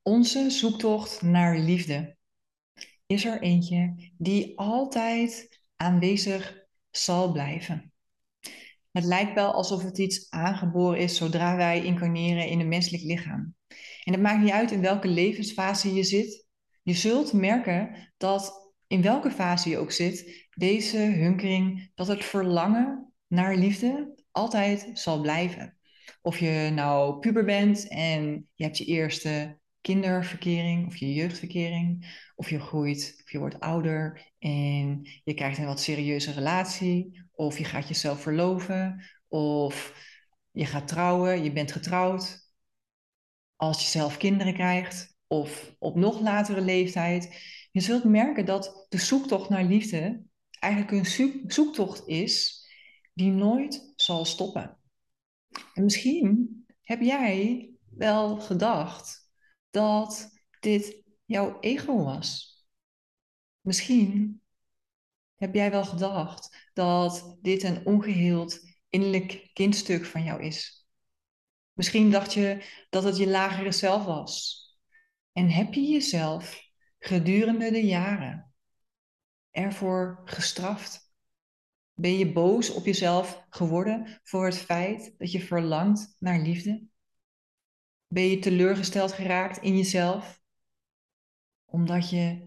Onze zoektocht naar liefde is er eentje die altijd aanwezig zal blijven. Het lijkt wel alsof het iets aangeboren is zodra wij incarneren in een menselijk lichaam. En het maakt niet uit in welke levensfase je zit. Je zult merken dat in welke fase je ook zit, deze hunkering, dat het verlangen naar liefde altijd zal blijven. Of je nou puber bent en je hebt je eerste kinderverkering of je jeugdverkering, of je groeit of je wordt ouder en je krijgt een wat serieuze relatie, of je gaat jezelf verloven, of je gaat trouwen, je bent getrouwd, als je zelf kinderen krijgt, of op nog latere leeftijd. Je zult merken dat de zoektocht naar liefde eigenlijk een zoektocht is die nooit zal stoppen. En misschien heb jij wel gedacht dat dit jouw ego was. Misschien heb jij wel gedacht dat dit een ongeheeld innerlijk kindstuk van jou is. Misschien dacht je dat het je lagere zelf was. En heb je jezelf gedurende de jaren ervoor gestraft? Ben je boos op jezelf geworden voor het feit dat je verlangt naar liefde? Ben je teleurgesteld geraakt in jezelf omdat je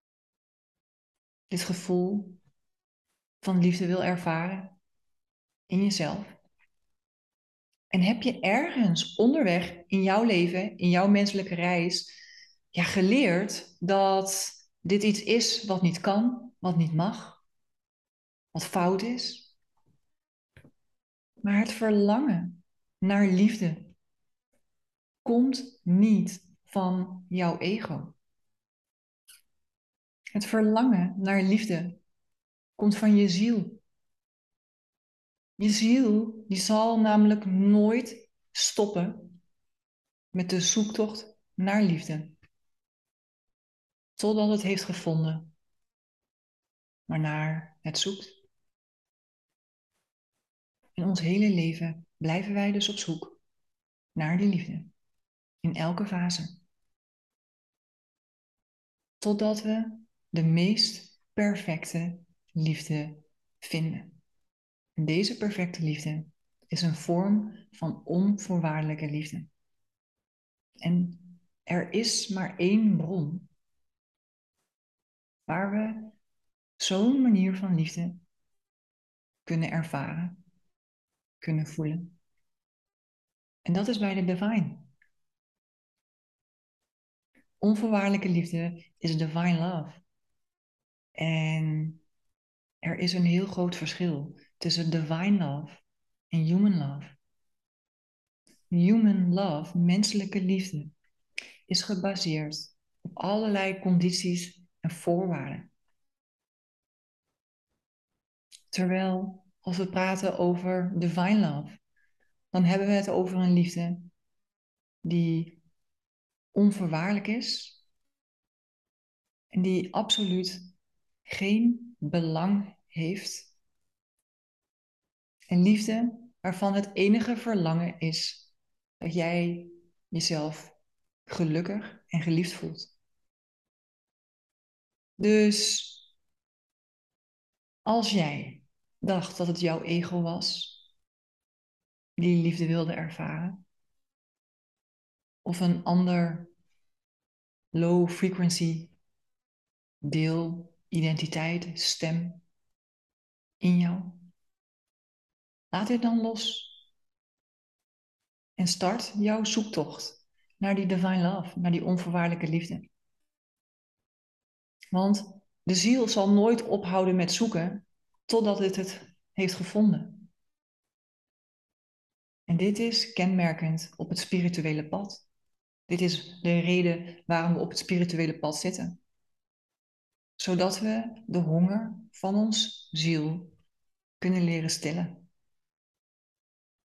dit gevoel van liefde wil ervaren in jezelf? En heb je ergens onderweg in jouw leven, in jouw menselijke reis, ja, geleerd dat dit iets is wat niet kan, wat niet mag, wat fout is? Maar het verlangen naar liefde komt niet van jouw ego. Het verlangen naar liefde komt van je ziel. Je ziel die zal namelijk nooit stoppen met de zoektocht naar liefde, totdat het heeft gevonden waarnaar het zoekt. In ons hele leven blijven wij dus op zoek naar die liefde, in elke fase, totdat we de meest perfecte liefde vinden. En deze perfecte liefde is een vorm van onvoorwaardelijke liefde. En er is maar één bron waar we zo'n manier van liefde kunnen ervaren, kunnen voelen. En dat is bij de divine. Onvoorwaardelijke liefde is divine love. En er is een heel groot verschil tussen divine love en human love. Human love, menselijke liefde, is gebaseerd op allerlei condities en voorwaarden. Terwijl als we praten over divine love, dan hebben we het over een liefde die onvoorwaardelijk is en die absoluut geen belang heeft. Een liefde waarvan het enige verlangen is dat jij jezelf gelukkig en geliefd voelt. Dus als jij dacht dat het jouw ego was die liefde wilde ervaren, of een ander low frequency deel, identiteit, stem in jou, laat dit dan los en start jouw zoektocht naar die divine love, naar die onvoorwaardelijke liefde. Want de ziel zal nooit ophouden met zoeken totdat het heeft gevonden. En dit is kenmerkend op het spirituele pad. Dit is de reden waarom we op het spirituele pad zitten. Zodat we de honger van ons ziel kunnen leren stillen.